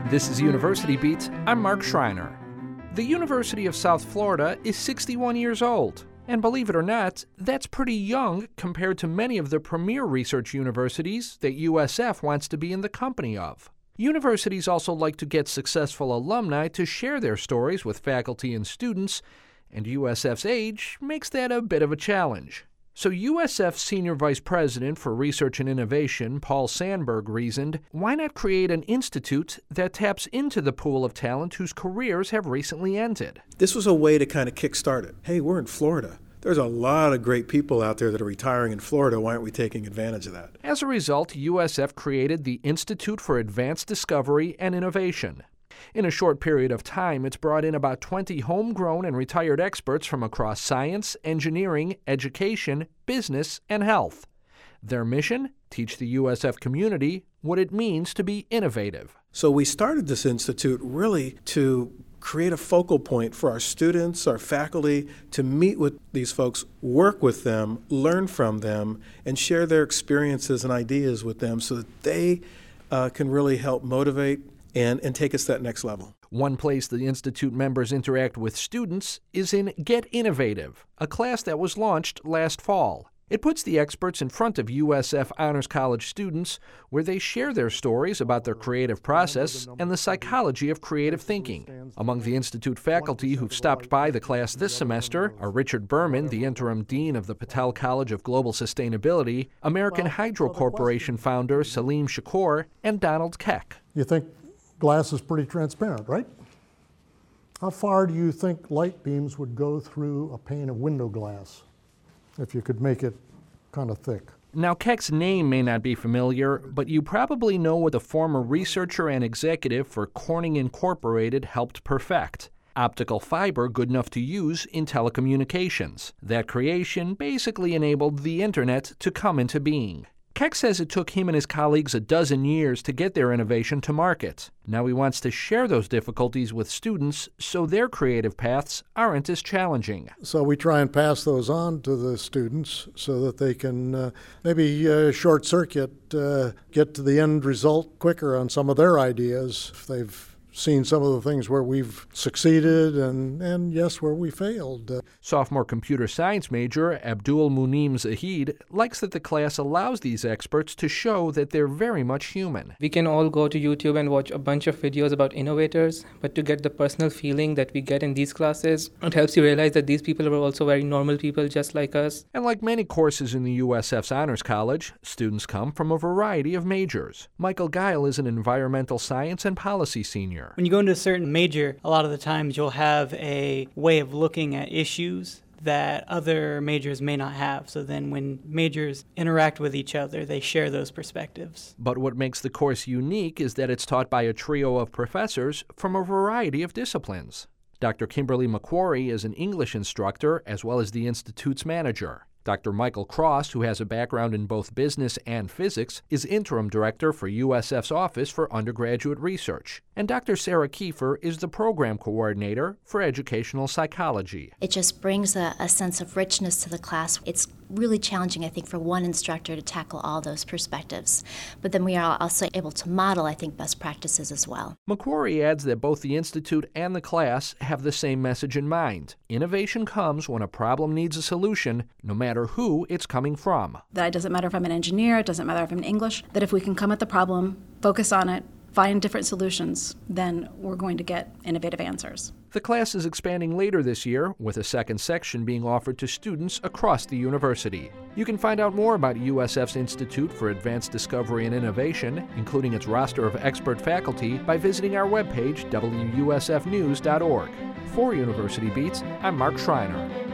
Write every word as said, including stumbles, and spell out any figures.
This is University Beat. I'm Mark Schreiner. The University of South Florida is sixty-one years old. And believe it or not, that's pretty young compared to many of the premier research universities that U S F wants to be in the company of. Universities also like to get successful alumni to share their stories with faculty and students, and U S F's age makes that a bit of a challenge. So U S F Senior Vice President for Research and Innovation, Paul Sandberg, reasoned, why not create an institute that taps into the pool of talent whose careers have recently ended? This was a way to kind of kickstart it. Hey, we're in Florida. There's a lot of great people out there that are retiring in Florida. Why aren't we taking advantage of that? As a result, U S F created the Institute for Advanced Discovery and Innovation. In a short period of time, it's brought in about twenty homegrown and retired experts from across science, engineering, education, business, and health. Their mission? Teach the U S F community what it means to be innovative. So we started this institute really to create a focal point for our students, our faculty, to meet with these folks, work with them, learn from them, and share their experiences and ideas with them so that they uh, can really help motivate and, and take us to that next level. One place the Institute members interact with students is in Get Innovative, a class that was launched last fall. It puts the experts in front of U S F Honors College students where they share their stories about their creative process and the psychology of creative thinking. Among the Institute faculty who've stopped by the class this semester are Richard Berman, the interim dean of the Patel College of Global Sustainability, American Hydro Corporation founder Salim Shakur, and Donald Keck. You think glass is pretty transparent, right? How far do you think light beams would go through a pane of window glass if you could make it kind of thick? Now, Keck's name may not be familiar, but you probably know what the former researcher and executive for Corning Incorporated helped perfect: optical fiber good enough to use in telecommunications. That creation basically enabled the Internet to come into being. Keck says it took him and his colleagues a dozen years to get their innovation to market. Now he wants to share those difficulties with students so their creative paths aren't as challenging. So we try and pass those on to the students so that they can uh, maybe uh, short circuit, uh, get to the end result quicker on some of their ideas if they've seen some of the things where we've succeeded and, and yes, where we failed. Uh, Sophomore computer science major Abdul Munim Zahid likes that the class allows these experts to show that they're very much human. We can all go to YouTube and watch a bunch of videos about innovators, but to get the personal feeling that we get in these classes, it helps you realize that these people are also very normal people just like us. And like many courses in the U S F's Honors College, students come from a variety of majors. Michael Geil is an environmental science and policy senior. When you go into a certain major, a lot of the times you'll have a way of looking at issues that other majors may not have. So then when majors interact with each other, they share those perspectives. But what makes the course unique is that it's taught by a trio of professors from a variety of disciplines. Doctor Kimberly McQuarrie is an English instructor as well as the Institute's manager. Doctor Michael Cross, who has a background in both business and physics, is interim director for U S F's Office for Undergraduate Research. And Doctor Sarah Kiefer is the program coordinator for educational psychology. It just brings a, a sense of richness to the class. It's really challenging, I think, for one instructor to tackle all those perspectives. But then we are also able to model, I think, best practices as well. McQuarrie adds that both the Institute and the class have the same message in mind. Innovation comes when a problem needs a solution, no matter who it's coming from. That it doesn't matter if I'm an engineer, it doesn't matter if I'm in English, that if we can come at the problem, focus on it, find different solutions, then we're going to get innovative answers. The class is expanding later this year, with a second section being offered to students across the university. You can find out more about U S F's Institute for Advanced Discovery and Innovation, including its roster of expert faculty, by visiting our webpage, W U S F news dot org. For University Beats, I'm Mark Schreiner.